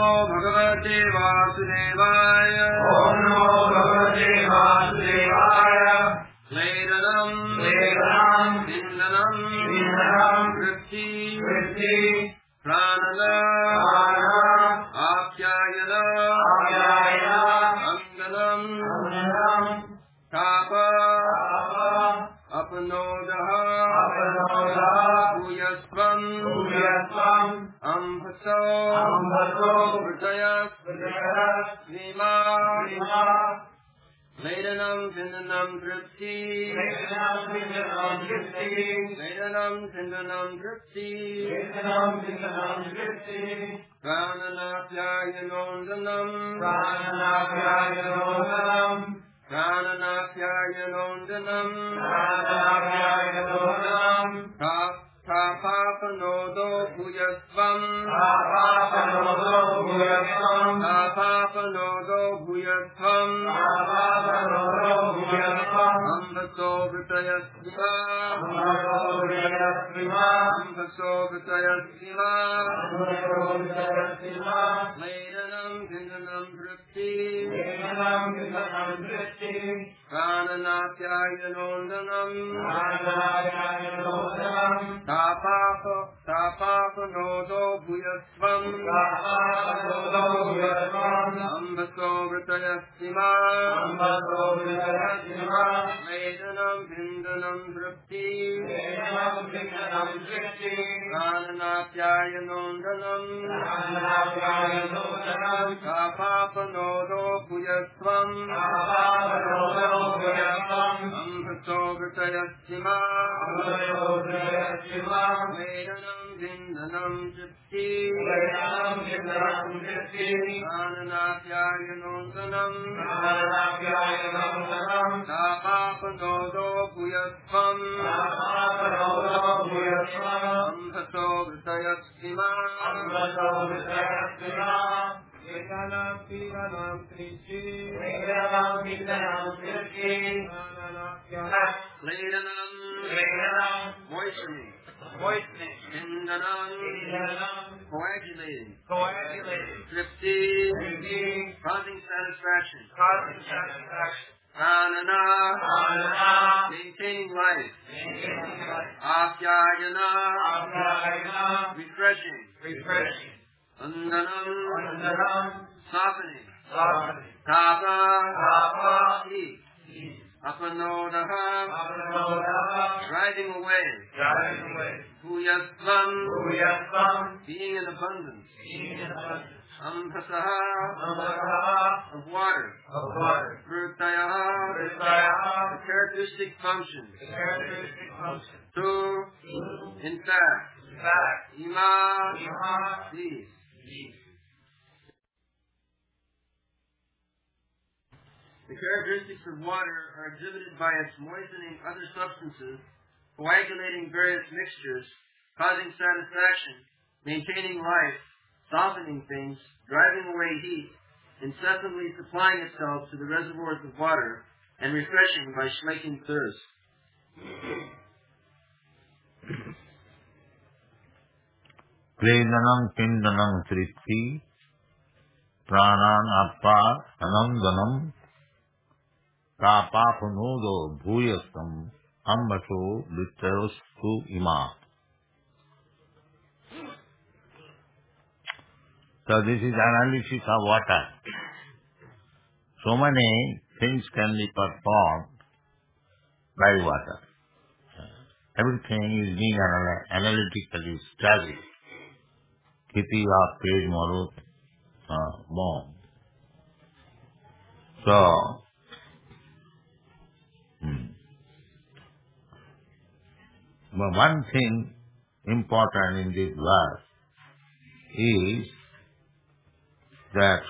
नमो भगवते वासुदेवाय ॐ नमो भगवते वासुदेवाय क्लेदनं इन्धनं वृत्ति प्राणन आप्यायन अङ्गनं ताप अपनोदः भूयस्त्वम् अम्भसो हृदयस्त्रीमा क्लेदनं चिन्तनं तृप्ति क्लेदनं चिन्तनं तृप्ति प्राणनाप्यायनोन्दनम् तापापनोदो भूयस्त्वम् अम्भसो हृदयस्त्रिमा क्लेदनं चिन्तनं तृप्ति प्राणनाप्यायनोन्दनम् तापापनोदो भूयस्त्वम् अम्भसो हृदयस्त्रिमा क्लेदनं चिन्तनं तृप्ति प्राणनाप्यायनोन्दनम् तापापनोदो भूयस्त्वम् अम्भसो हृदयस्त्रिमा क्लेदनं चिन्तनं तृप्ति प्राणनाप्यायनोन्दनम् तापापनोदो भूयस्त्वम् अम्भसो हृदयस्त्रिमा Cleaning, moistening, coagulating, thrifty, causing satisfaction, pranana, maintaining life, apyayana, refreshing, andanam, softening, tapa, heat, apanodaha, driving away, bhuyastvam, being in abundance, ambhasaha, of water, vrutayaha, the characteristic functions, tu, in fact, ima, these. The characteristics of water are exhibited by its moistening other substances, coagulating various mixtures, causing satisfaction, maintaining life, softening things, driving away heat, incessantly supplying itself to the reservoirs of water, and refreshing by slaking thirst. Kledanam kindanam tripti pranan appa anandanam tapapunodo bhuyastam ambaso vittayostu ima. So this is analysis of water. So many things can be performed by water. Everything is being analytically studied. Kiti of page marut bomb. So, but one thing important in this verse is that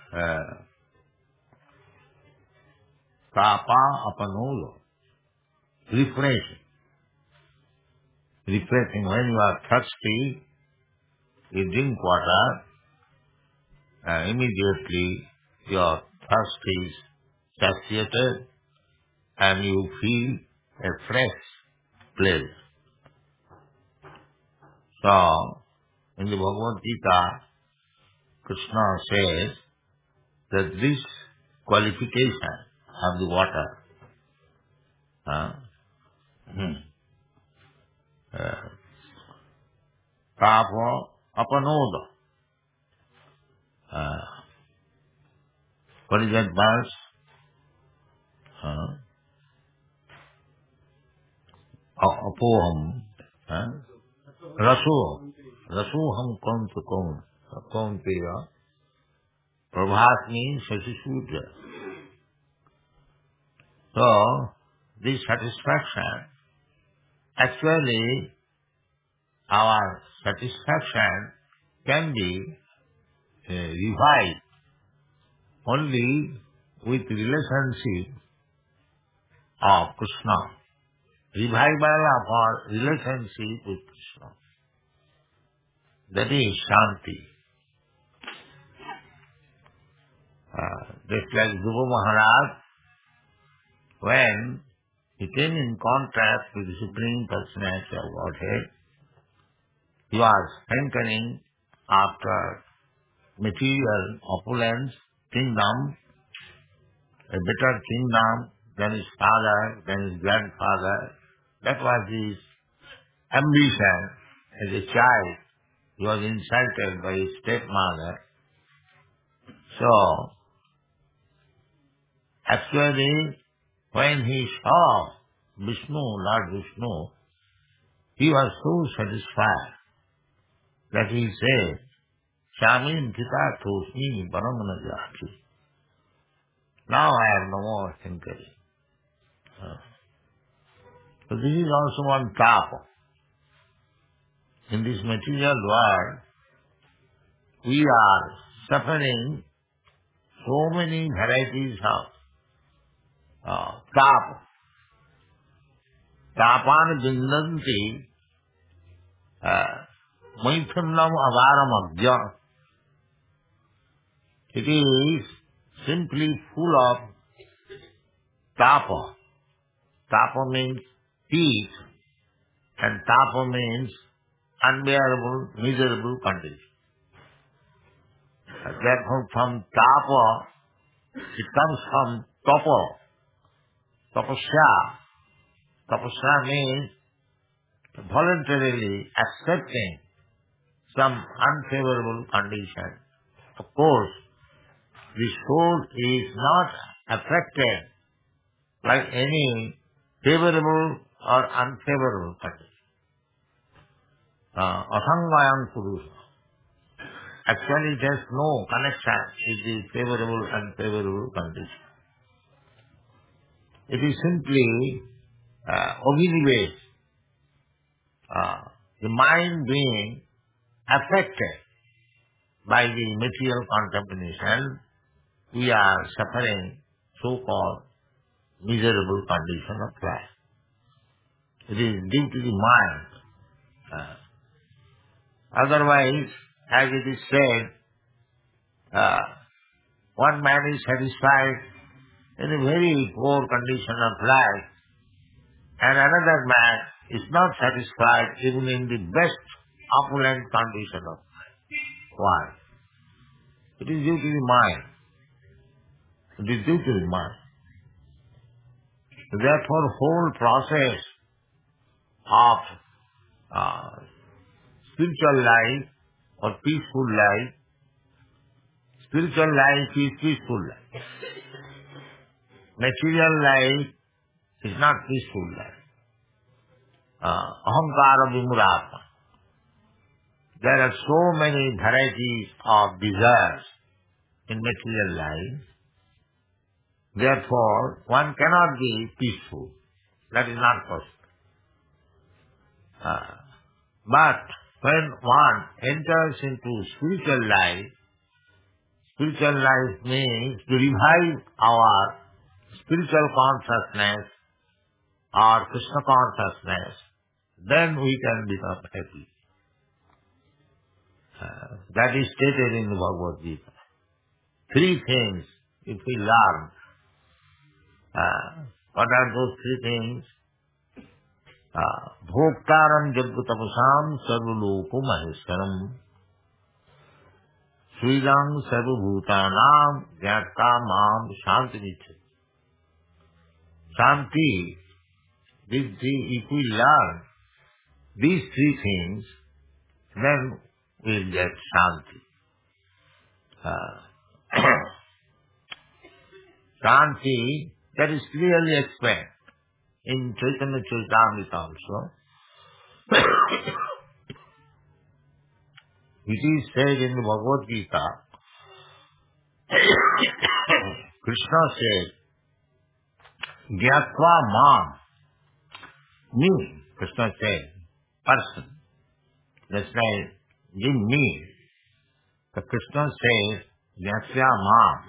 tapa apanolo, refreshing. Refreshing. When you are thirsty, you drink water, and immediately your thirst is satiated, and you feel a fresh pleasure. So, in the Bhagavad Gita, Krishna says that this qualification of the water, tapo apanoda. What is that verse? Apoham. Rasoham kaunteya. Prabhat means Shashisudra. So, this satisfaction, actually, our satisfaction can be revived only with relationship of Krishna. Revival of our relationship with Krishna. That is Shanti. Just like Dhruva Maharaj, when he came in contact with the Supreme Personality of Godhead, he was hankering after material opulence, kingdom, a better kingdom than his father, than his grandfather. That was his ambition. As a child, he was insulted by his stepmother. So, actually, when he saw Vishnu, Lord Vishnu, he was so satisfied that he said, Shamin Kita Tosmi Baramana Jati. Now I have no more hankering. So this is also one tapa. In this material world, we are suffering so many varieties of tapa. Tapan bindanti maithunam avaram agya. It is simply full of tapa. Tapa means heat, and tapa means unbearable, miserable condition. Therefore, from tapa, it comes from tapa. Tapasya. Tapasya means voluntarily accepting some unfavorable condition. Of course, the soul is not affected by any favorable or unfavorable condition. Asangayam Purusa. Actually, there is no connection with the favorable and unfavorable condition. It is simply obedience. The mind being affected by the material contamination, we are suffering so-called miserable condition of life. It is due to the mind. Otherwise, as it is said, one man is satisfied in a very poor condition of life, and another man is not satisfied even in the best opulent condition of life. Why? It is due to the mind. It is due to the mind. Therefore, whole process of spiritual life or peaceful life, spiritual life is peaceful life. Material life is not peaceful life. Ahankara vimurata. There are so many varieties of desires in material life. Therefore, one cannot be peaceful. That is not possible. But when one enters into spiritual life means to revive our spiritual consciousness or Krishna consciousness, then we can become happy. That is stated in the Bhagavad Gita. Three things, if we learn, what are those three things? Bhoktaram jaggutapasam sarvaloku maheshwaram Sridang Sarvabhutanam Jnata Mam Shanti. Shanti, if we learn these three things, then we'll get Shanti. Shanti, that is clearly explained in Chaitanya Charitamrita also. It is said in the Bhagavad Gita, Krishna said, Gyatva Mam, me, Krishna said, person. That's why, in me. The Krishna says, Gyatva Mam.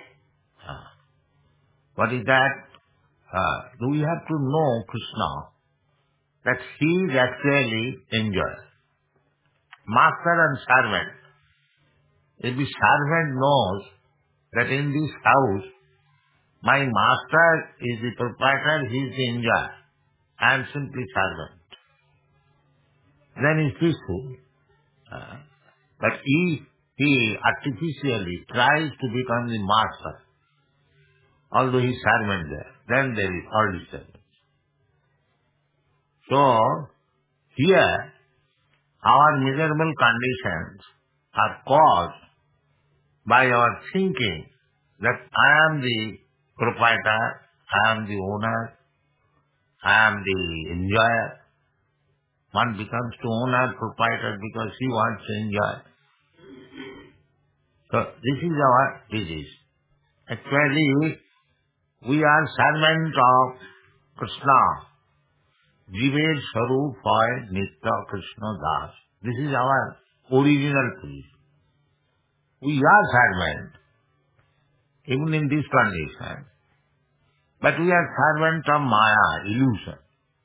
What is that? Do we have to know Krishna that he is actually enjoys? Master and servant. If the servant knows that in this house, my master is the proprietor, he is the enjoyer. I am simply servant. Then he is peaceful. But if he artificially tries to become the master, although he is servant there, then there is all disturbance. So, here, our miserable conditions are caused by our thinking that I am the proprietor, I am the owner, I am the enjoyer. One becomes the owner, proprietor because he wants to enjoy. So this is our disease. Actually, we are servants of Krishna. Jiver Sarup Hoy Nitya Krishna Das. This is our original position. We are servants, even in this condition. But we are servants of Maya, illusion.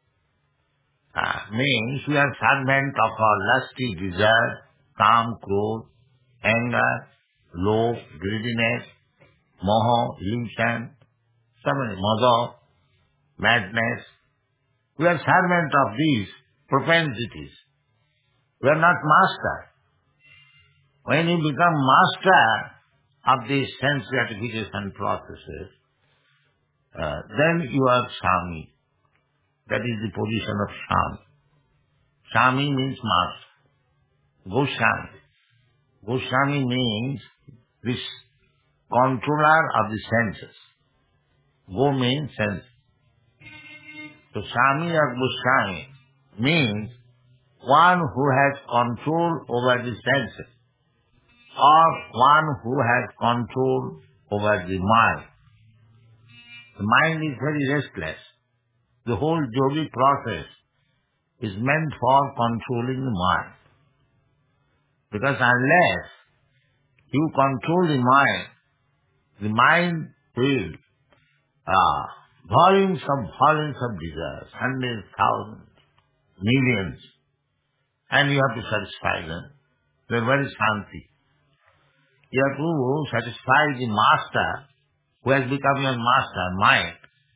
Means we are servants of our lusty desire, calm, krodh, anger, love, greediness, moha, illusion, mother, madness. We are servants of these propensities. We are not master. When you become master of these sense gratification processes, then you are Swami. That is the position of Swami. Swami means master. Goswami. Goswami means this controller of the senses. Go means sense. So Swami or Goswami means one who has control over the senses, or one who has control over the mind. The mind is very restless. The whole yogic process is meant for controlling the mind. Because unless you control the mind will volumes of desires, hundreds, thousands, millions, and you have to satisfy them. They are very shanti. You have to satisfy the master who has become your master, mind.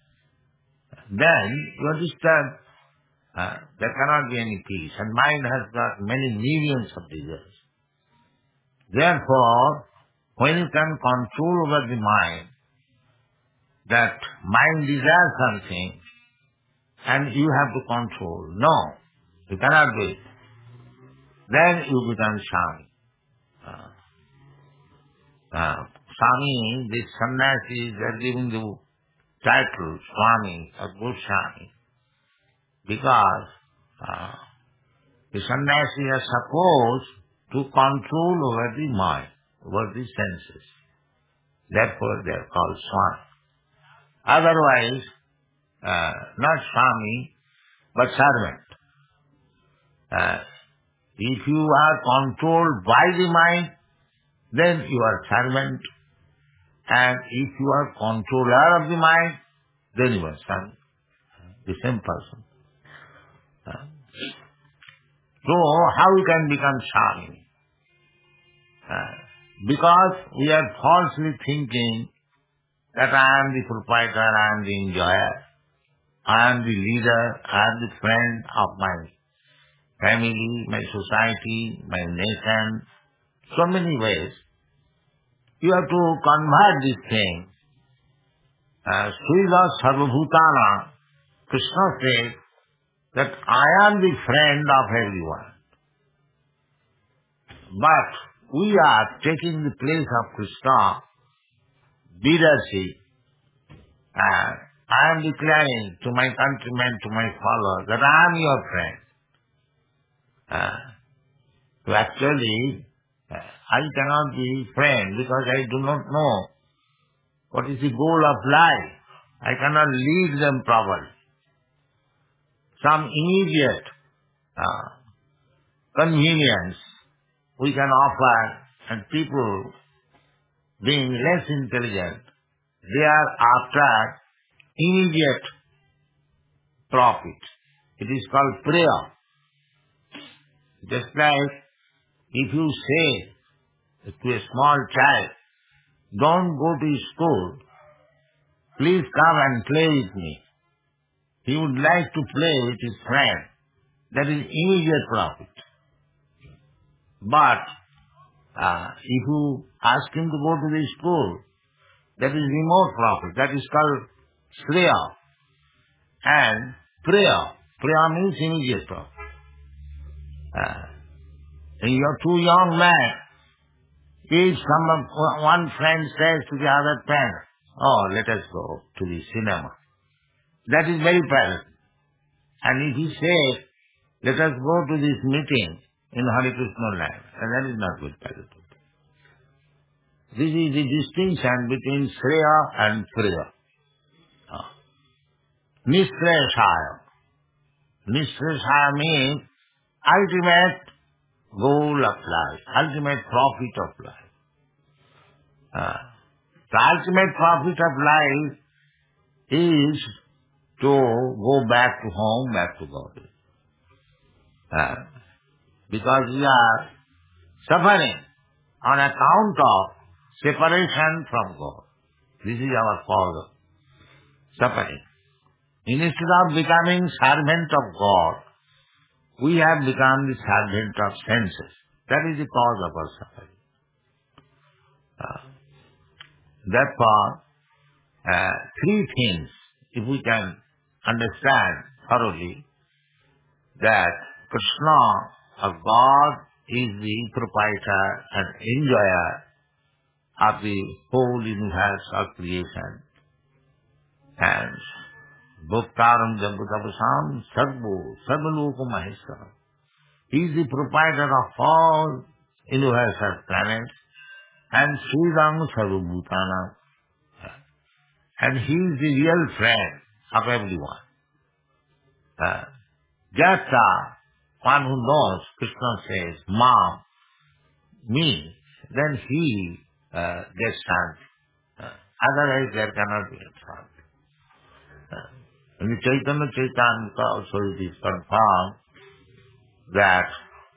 Then you are disturbed. There cannot be any peace. And mind has got many millions of desires. Therefore, when you can control over the mind, that mind desires something, and you have to control. No, you cannot do it. Then you become Swami. Swami, this sannyasi, they are giving the title Swami or Goswami because the sannyasi are supposed to control over the mind, over the senses. Therefore they are called Swami. Otherwise, not Swami, but servant. If you are controlled by the mind, then you are servant. And if you are controller of the mind, then you are Swami. The same person. So, how we can become Swami? Because we are falsely thinking that I am the proprietor, I am the enjoyer, I am the leader, I am the friend of my family, my society, my nation, so many ways You have to convert this thing. Srila Sarvabhutana, Krishna says that I am the friend of everyone. But we are taking the place of Krishna, leadership, and I am declaring to my countrymen, to my followers, that I am your friend. So actually, I cannot be friend because I do not know what is the goal of life. I cannot lead them properly. Some immediate convenience we can offer, and people being less intelligent, they are after immediate profit. It is called prayer. Just like if you say to a small child, don't go to school, please come and play with me. He would like to play with his friend. That is immediate profit. But if you ask him to go to the school, that is remote profit. That is called shreya. And prayer. Prayer means immediate profit. You are two young men. If one friend says to the other friend, oh, let us go to the cinema. That is very pleasant. And if he says, let us go to this meeting in Hare Krishna land, that is not good pleasant. This is the distinction between Shreya and Priya. Nishreshaya. Nishreshaya means ultimate goal of life, ultimate profit of life. The ultimate profit of life is to go back to home, back to God. Because we are suffering on account of separation from God. This is our cause of suffering. Instead of becoming servant of God, we have become the servant of senses. That is the cause of our suffering. Therefore, three things, if we can understand thoroughly, that Krishna, or God, is the proprietor and enjoyer of the whole universe of creation. And Bhoktaram Jambutapasam Sarvo Sarvaloka Maheshwara. He is the proprietor of all universal planets and Sridham Sarvabhutana. And he is the real friend of everyone. Just one who knows, Krishna says, Ma, me, then he gets shanti. Otherwise there cannot be shanti. In the Chaitanya Charitamrita also it is confirmed that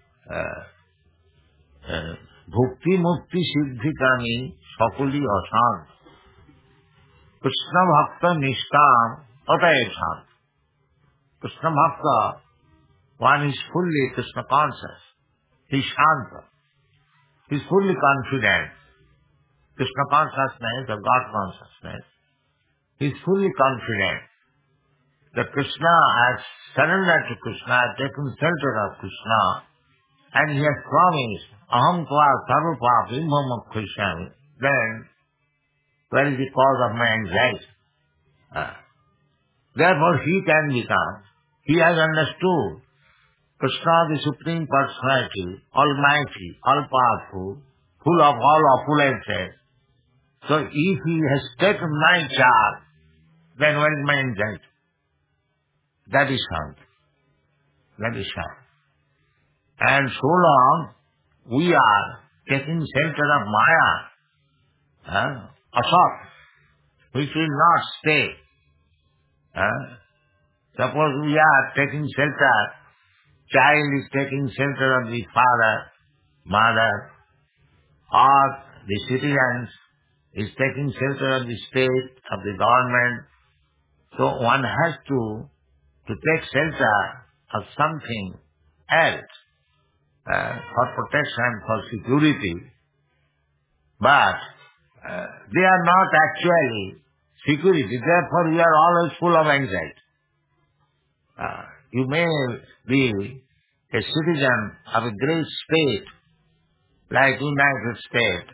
bhukti mukti siddhi kami sakuli asant Krishna bhakta nishtam atayev sant. Krishna bhakta, one is fully Krishna conscious. He is shanta. He is fully confident. Krishna consciousness or God consciousness. He is fully confident that Krishna has surrendered to Krishna, taken shelter of Krishna, and he has promised, Aham tva sarvapa bimbhamokkhishami. Then, where is the cause of my anxiety? Therefore, he can become. He has understood Krishna, the Supreme Personality, Almighty, All-Powerful, full of all opulences. So, if he has taken my charge, then where is my anxiety? That is shanti. That is shanti. And so long we are taking shelter of Maya, asat, which will not stay. Suppose we are taking shelter, child is taking shelter of the father, mother, or the citizens is taking shelter of the state, of the government. So one has to take shelter of something else for protection, for security. But they are not actually security. Therefore, you are always full of anxiety. You may be a citizen of a great state like United States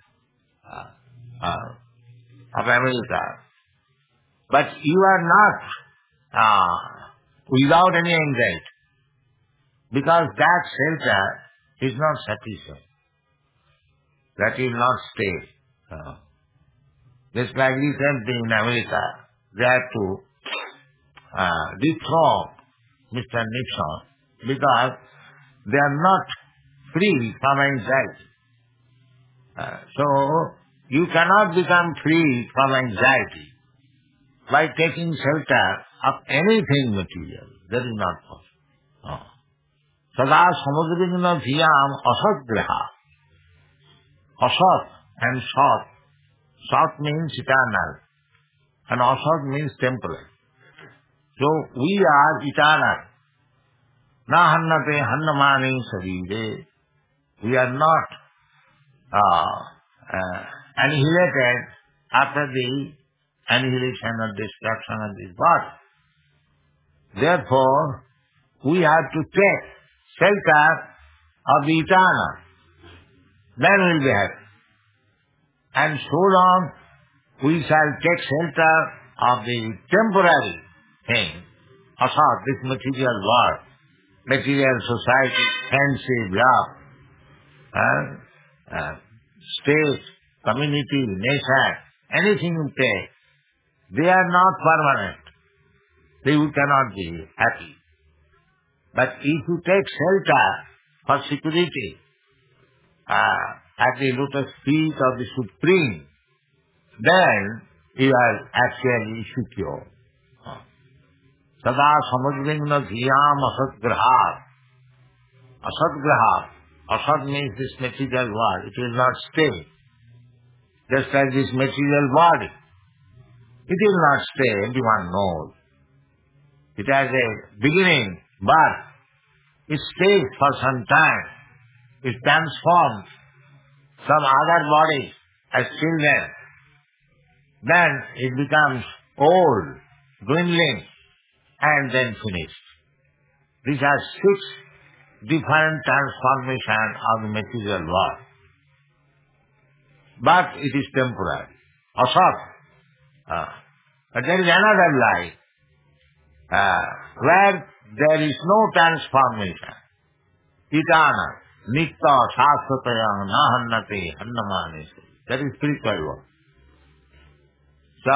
of America, but you are not without any anxiety because that shelter is not sufficient. That will not stay. Just like recently in America, they had to dethrone Mr. Nixon because they are not free from anxiety. So, you cannot become free from anxiety by taking shelter of anything material. That is not possible. Sada samudrigna dhiyam asat graha. Asat and sat. Sat means eternal and asat means temporal. So we are eternal. Na hannate hannamani sarire. We are not annihilated after the annihilation or destruction of this body. Therefore, we have to take shelter of the eternal. Then we will be happy. And so long we shall take shelter of the temporary thing, asat, this material world, material society, fancy, love, state, community, nation, anything you take, they are not permanent. You cannot be happy. But if you take shelter for security at the lotus feet of the Supreme, then you are actually secure. Sada samudrigna dhiyam asatgrahat. Asatgrahat. Asat means this material world. It will not stay. Just like this material body. It will not stay, everyone knows. It has a beginning, birth. It stays for some time. It transforms some other bodies as children. Then it becomes old, dwindling, and then finished. These are 6 different transformations of the material world. But it is temporary. Asat. But there is another life where there is no transformation. Eternal. Nitta shasvatayam nahannate hannamane. That is spiritual world. So,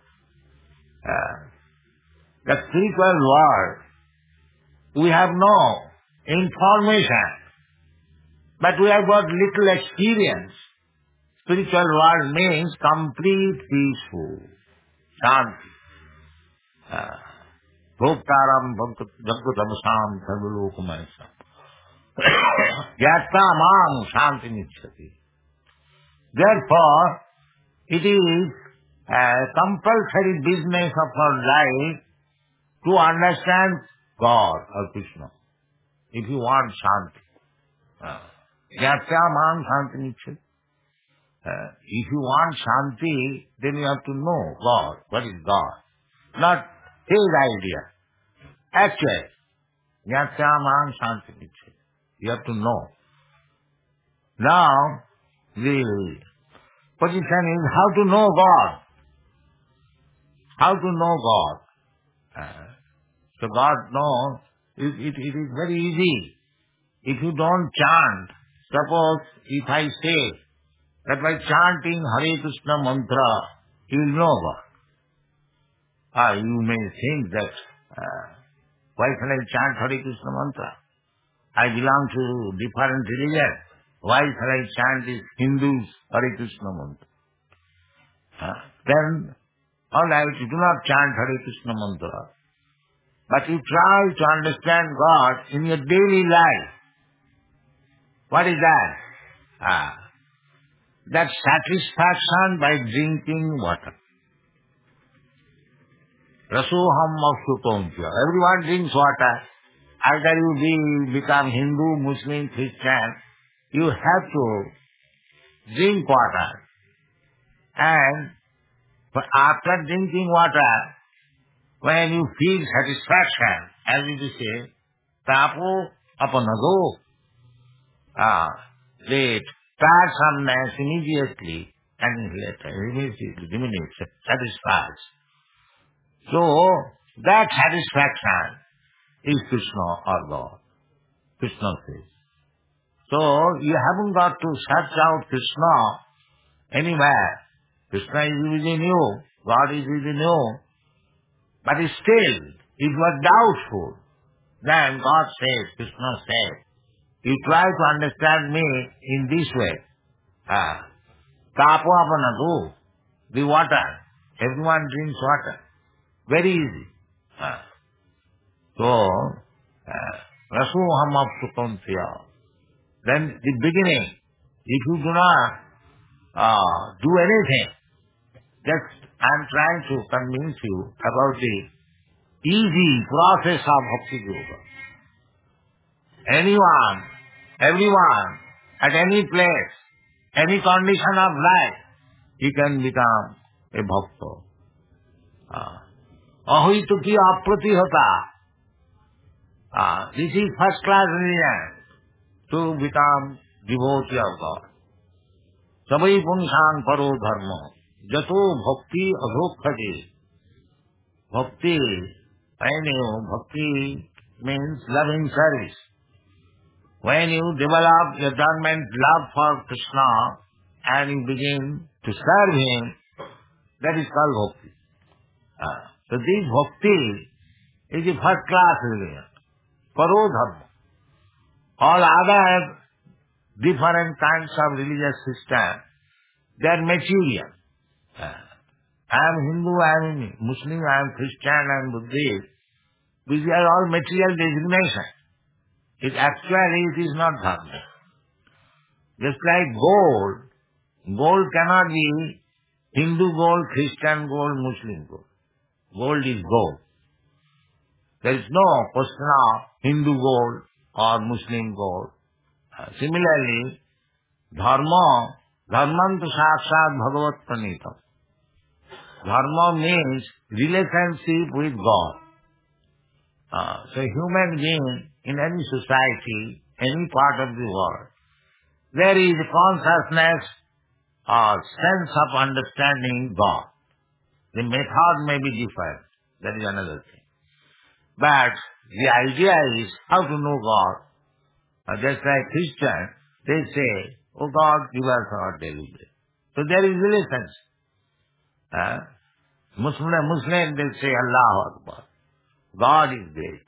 the spiritual world, we have no information, but we have got little experience. Spiritual world means complete peaceful, shanti. Bhoktaram bhaktamasam sarvalokamayasam. Yatta mam shanti nichati. Therefore, it is a compulsory business of our life to understand God or Krishna. If you want shanti. Yatta mam shanti nichati. If you want shanti, then you have to know God. What is God? Not his idea. Actually, Yatyamam Shanti Nichati. You have to know. Now, the position is how to know God. How to know God. So God knows, it is very easy. If you don't chant, suppose if I say that by chanting Hare Krishna mantra, you will know God. You may think that, why shall I chant Hare Krishna mantra? I belong to different religion. Why shall I chant this Hindus Hare Krishna mantra? Then, alright, you do not chant Hare Krishna mantra, but you try to understand God in your daily life. What is that? That satisfaction by drinking water. Rasoham mafsutomtya. Everyone drinks water. Either you become Hindu, Muslim, Christian, you have to drink water. And after drinking water, when you feel satisfaction, as it is said, tapo apanado, the tiresomeness immediately and immediately diminishes, satisfies. So, that satisfaction is Krishna or God. Krishna says. So, you haven't got to search out Krishna anywhere. Krishna is within you, God is within you. But still, it was doubtful. Then God says, Krishna says, you try to understand me in this way. Tapo apanadu, the water. Everyone drinks water. Very easy. So, rasuham apsukantiya. Then the beginning, if you do not do anything, just I am trying to convince you about the easy process of Bhakti Yoga. Anyone, everyone, at any place, any condition of life, he can become a Bhakta. Ahituki apratihata. This is first class religion to become devotee of God. Sabai punshan paro dharma. Jato bhakti adhokkhaji. Bhakti, bhakti means loving service. When you develop your dormant love for Krishna and you begin to serve Him, that is called bhakti. So this bhakti is a first class religion. Paro dharma. All other different kinds of religious systems, they are material. I am Hindu, I am Muslim, I am Christian, I am Buddhist. These are all material designations. Actually it is not dharma. Just like gold. Gold cannot be Hindu gold, Christian gold, Muslim gold. Gold is gold. There is no question of Hindu gold or Muslim gold. Similarly, dharmantu sakshat bhagavat pranitam. Dharma means relationship with God. So human being in any society, any part of the world, there is a consciousness or sense of understanding God. The method may be different. That is another thing. But the idea is how to know God. Just like Christians, they say, oh God, give us our daily bread. So there is relationship. Muslim, they say Allah Akbar. God is great.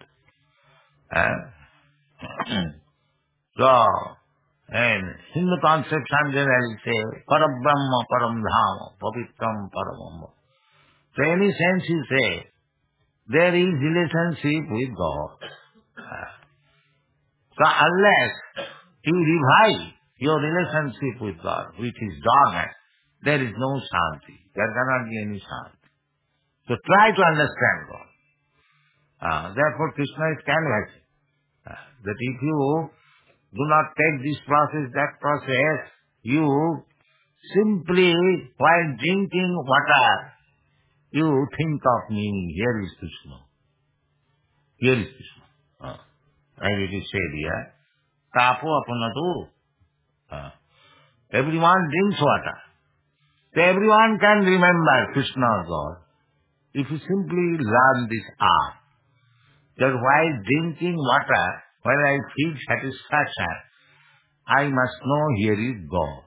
So, and Hindu conception generally say, Parabrahma, Paramdhama, Pavitram, Paramamba. So any sense you say, there is relationship with God. So unless you revive your relationship with God, which is dormant, there is no shanti. There cannot be any shanti. So try to understand God. Therefore Krishna is canvassing. That if you do not take this process, that process, you simply, while drinking water, you think of me, here is Krishna. Here is Krishna. As it is said here, tapo apanatu. Everyone drinks water. So everyone can remember Krishna or God. If you simply learn this art, that while drinking water, when I feel satisfaction, I must know here is God.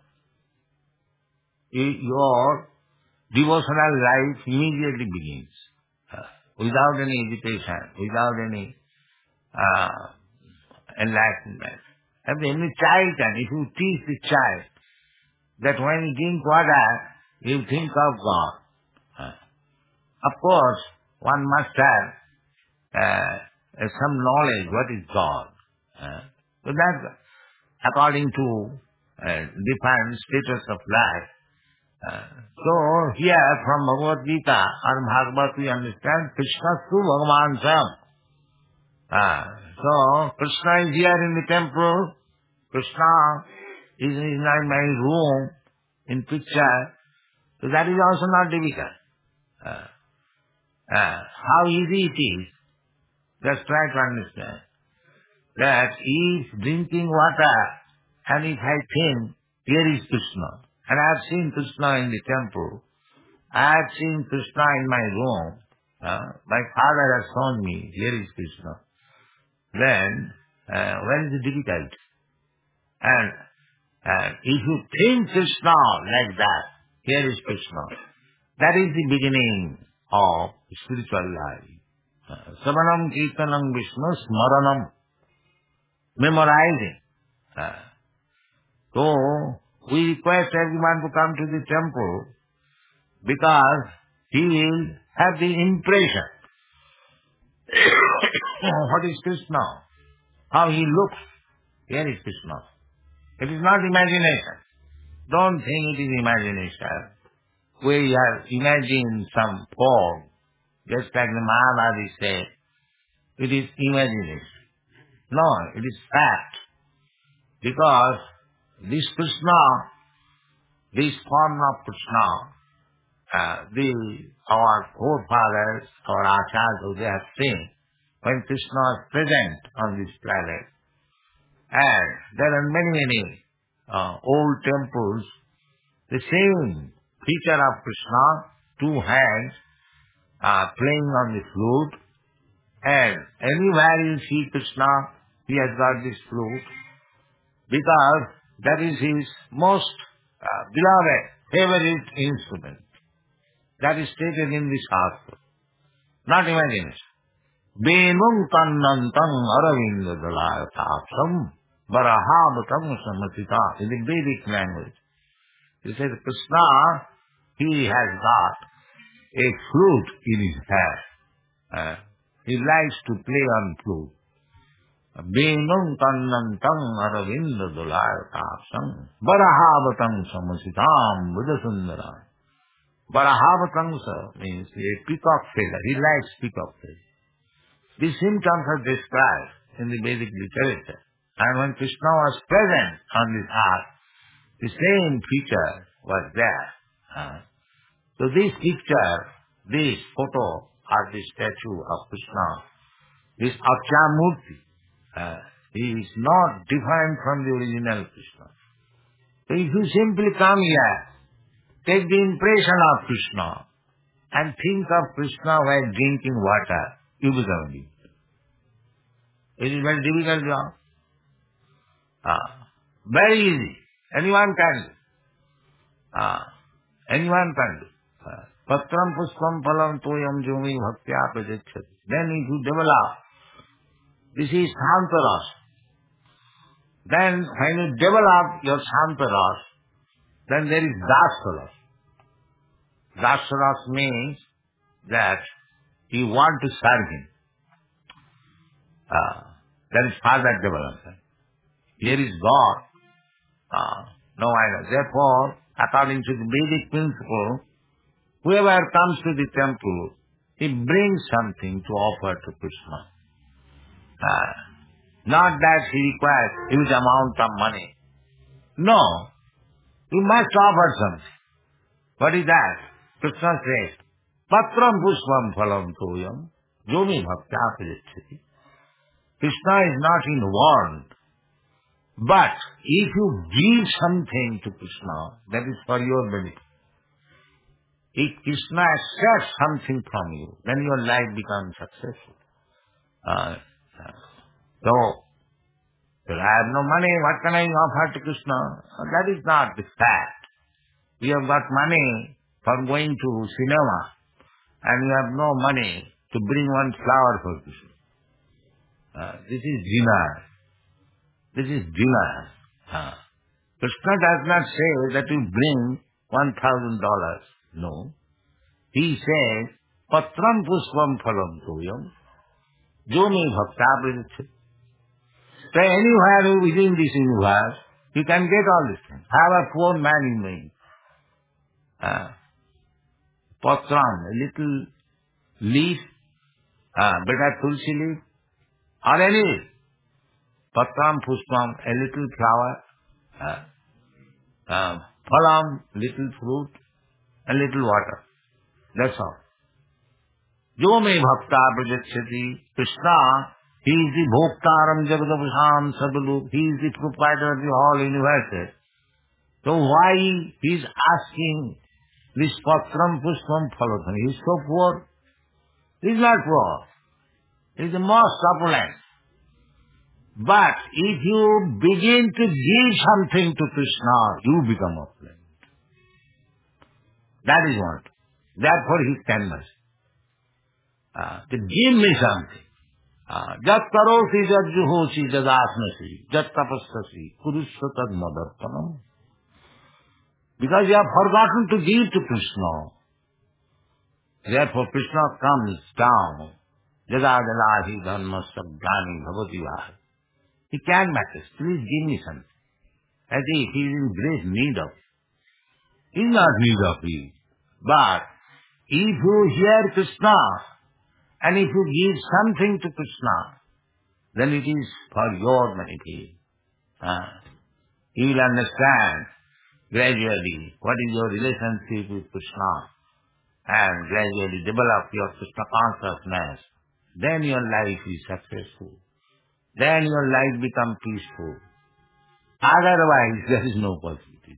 Your devotional life immediately begins. Without any education, without any enlightenment. And any child can, if you teach the child that when you drink water, you think of God. Of course, one must have some knowledge what is God. So that according to different status of life. So here from Bhagavad Gita or Bhagavad we understand Krishna tu Bhagavan Sam. So Krishna is here in the temple. Krishna is in my room in picture. So that is also not difficult. How easy it is, just try to understand that if drinking water and if I think, here is Krishna, and I have seen Krishna in the temple, I have seen Krishna in my room, my father has shown me, here is Krishna, then where is the difficulty? And if you think Krishna like that, here is Krishna, that is the beginning of spiritual life. Savanam Kirtanam Vishnu Smaranam, memorizing. So, we request everyone to come to the temple because he will have the impression. What is Krishna? How he looks. Here is Krishna. It is not imagination. Don't think it is imagination. We have imagined some form, just like the Mahabharata said, it is imagination. No, it is fact. Because this Krishna, this form of Krishna, our forefathers, our acharyas, they have seen when Krishna is present on this planet. And there are many old temples, the same feature of Krishna, two hands, playing on the flute, and anywhere you see Krishna, he has got this flute, because that is his most beloved, favorite instrument. That is stated in the Shastra. Not imagination. Venum kannantam aravinda dalayatapsam barahabatam samatita. In the Vedic language. He says, Krishna, he has got a flute in his hand. He likes to play on flute. Venum kannantam aravinda dalayatapsam barahabatam samasitam vidasundara. Barahavatangsa means a peacock feather. He likes peacock feather. These symptoms are described in the Vedic literature. And when Krishna was present on this earth, the same feature was there. So this picture, this photo of the statue of Krishna, this Akshamurti, he is not different from the original Krishna. So if you simply come here, take the impression of Krishna and think of Krishna while drinking water, you become deep. It is very difficult job. Very easy. Anyone can do. Anyone can do. Patram puspam phalam toyam jumi bhaktya pajachati. Then if you develop, this is Shantaras. Then when you develop your Shantaras, then there is Dasaras. Dasaras means that you want to serve him. That is further development. Here is God. No idol. Therefore, according to the Vedic principle, whoever comes to the temple, he brings something to offer to Krishna. Not that he requires huge amount of money. No. You must offer something. What is that? Krishna says, Patram pushpam phalam toyam yomi bhaktya pajachati. Krishna is not in want. But if you give something to Krishna, that is for your benefit. If Krishna accepts something from you, then your life becomes successful. So, if I have no money, what can I offer to Krishna? That is not the fact. You have got money for going to cinema, and you have no money to bring one flower for Krishna. This is dinar. This is dinar. Krishna does not say that you bring $1,000. No. He says, Patram pushpam phalam toyam yomi bhakta pajachati. So anywhere within this universe, you can get all these things. Have a poor man in me. Patram, a little leaf, better tulsi leaf, or any leaf. Patram, pushpam, a little flower, phalam, little fruit, a little water. That's all. Jo me bhakta prajachyati. Krishna, he is the bhoktaram jagadavisham sadulu. He is the proprietor of the whole universe. So why he is asking this patram pushpam phalothan? He is so poor. He is not poor. He is the most opulent. But if you begin to give something to Krishna, you become opulent. That is what. Therefore he canvas. To give me something. Jat karosi jat juhosi jat asnasi jat tapassasi kurusya tad madarpanam. Because you have forgotten to give to Krishna. Therefore Krishna comes down. Jadadalahi dharma sabdhani bhavati vahi. He can matter. Please give me something. As if he is in great need of it. He is not need of it. But if you hear Krishna and if you give something to Krishna, then it is for your benefit. You will understand gradually what is your relationship with Krishna and gradually develop your Krishna consciousness. Then your life is successful. Then your life becomes peaceful. Otherwise, there is no possibility.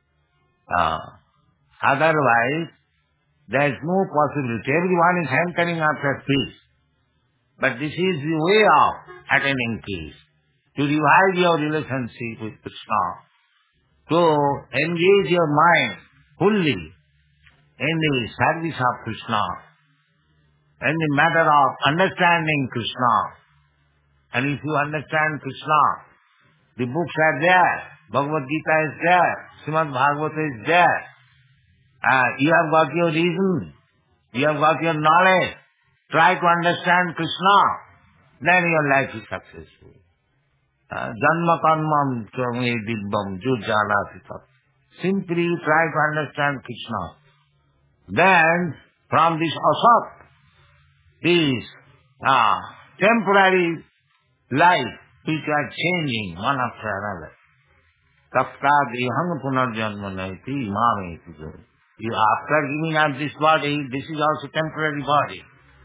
Otherwise, there is no possibility. Everyone is hankering after peace. But this is the way of attaining peace. To revive your relationship with Krishna. To engage your mind fully in the service of Krishna. In the matter of understanding Krishna. And if you understand Krishna, the books are there. Bhagavad Gita is there. Srimad Bhagavata is there. You have got your reason. You have got your knowledge. Try to understand Krishna. Then your life is successful. Janma karmam chame dibbam jujjalati tat. Simply try to understand Krishna. Then from this asat, this temporary life which are changing one after another. Taptad ihang punarjanma naiti mameti jo. After giving up this body, this is also temporary body.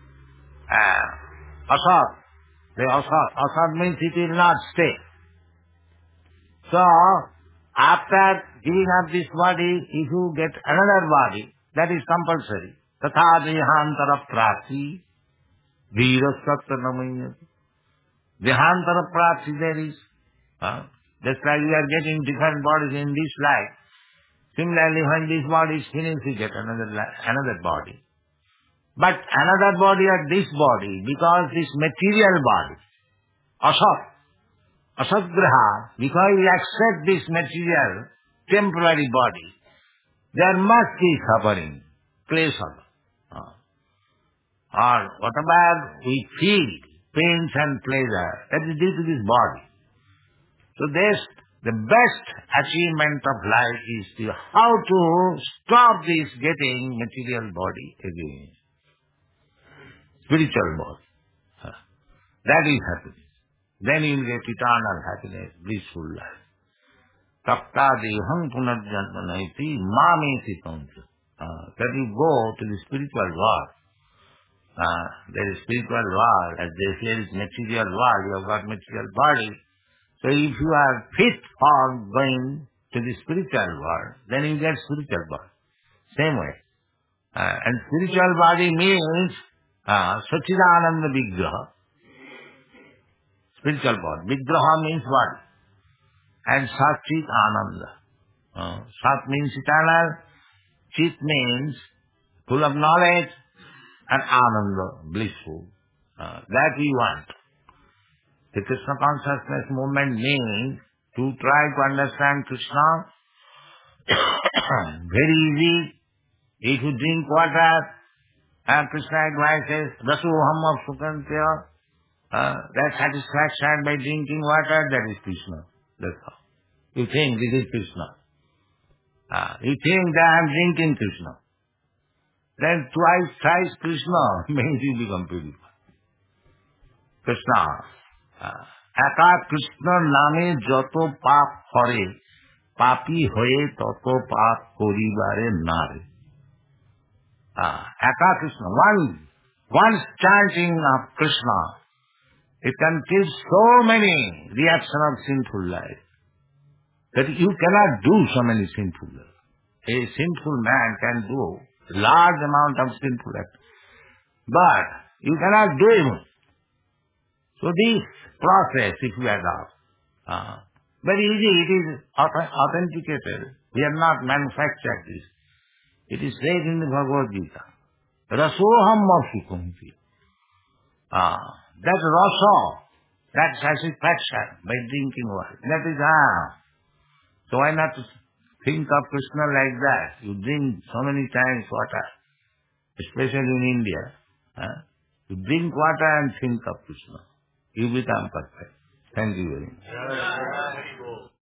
Asat. The asat means it will not stay. So, after giving up this body, if you get another body, that is compulsory. Tatha dehantara prati dhirasatta namayati. Dehantara prati there is. Just like we are getting different bodies in this life. Similarly, when this body is finished, we get another body. But another body or this body, because this material body, asatgraha, because we accept this material, temporary body, there must be suffering, klesha. Or whatever we feel, pains and pleasure, that is due to this body. So the best achievement of life is how to stop this getting material body again. Spiritual body. That is happiness. Then you will get eternal happiness, blissful life. Tapta deham punarjanma naiti mameti tauntu. That you go to the spiritual world. There is spiritual world, as they say, is material world. You have got material body. So if you are fit for going to the spiritual world, then you get spiritual body. Same way. And spiritual body means Sachidananda Vigraha. Spiritual body. Vigraha means what? And Satchit Ananda. Sat means eternal. Chit means full of knowledge. And Ananda, blissful. That we want. The Krishna consciousness movement means to try to understand Krishna. Very easy. If you drink water, Krishna advises, Rasoham of Sukantya, that satisfaction by drinking water, that is Krishna. That's all. You think this is Krishna. You think that I am drinking Krishna. Then thrice Krishna means you become purified. Krishna. একা কৃষ্ণর নামে যত পাপ করে পাপী হয়ে তত পাপ করিবারে নারে Eka Krishna, one chanting of Krishna, it can kill so many reactions of sinful life that you cannot do so many sinful life. A sinful man can do large amount of sinful act, but you cannot do it. So this process, if you adopt, very easy, it is authenticated. We have not manufactured this. It is said in the Bhagavad Gita, Rasoham Masukumti. That rasa, that satisfaction by drinking water, that is So why not think of Krishna like that? You drink so many times water, especially in India. You drink water and think of Krishna. You become perfect. Thank you very much.